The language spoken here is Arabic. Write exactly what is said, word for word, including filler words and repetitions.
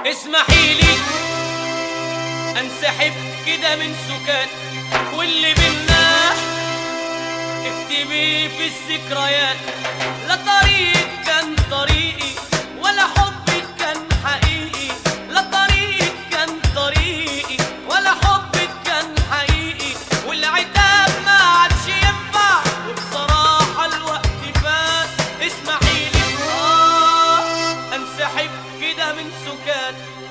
اسمحيلي انسحب كده من سكات واللي بينا اكتبي في الذكريات. لا طريق كان طريقي ولا حبك كان حقيقي، لا طريق كان طريقي ولا حبك كان حقيقي، والعتاب ما عادش ينفع وبصراحة الوقت فات. اسمحيلي اه انسحب كده من سكات